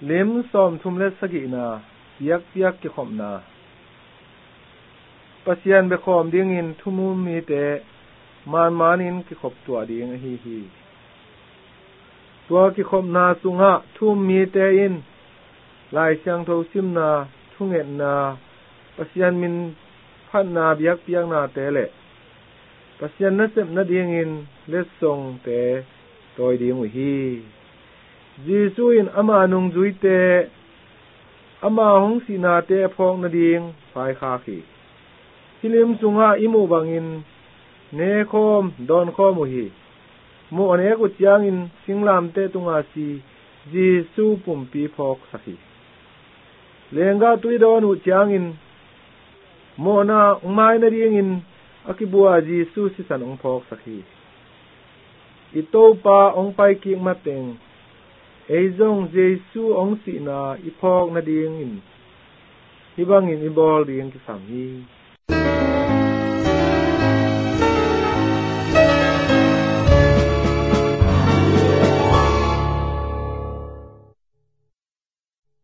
ลิมซอมทุมเลสกินายักยักกิขมนาปัสยันเบคอมดิ้งอินทุมุมีเตมานินกิขบตัวดิ้งฮีตัวกิขมนาสุงะทุมมีเตอินลายเชียงทซิมนาทุงเอ็นนาปัสยันมินพันนาเบียกเปียงนาเตเลปัสยันนัสเซมนาดิ้งอินเลสซงเตโดยดิ้งวิฮีจีซูอินอามานุงจุยเตอามาหงสีนาเตพองนาดิ้งไฟคาขีฮิลิมสุงะอิมูบังอินเนคอมดอนคอมุฮีมูอเนกุจยังอินสิงลามเตตุงอาซีจีซูปุ่มปีพอกสักีเลงกาตุยดอนอุจยังอินโมนาอุมายนาดิ้งอินอากิบัวจีซูสิสันองพอกสักีอิโตปาองไปกิงมาเต็งเอซงเจซูองสีนาอิพอกนาดิ้งอินฮิบังอินอิบอลดิ้งกิสามี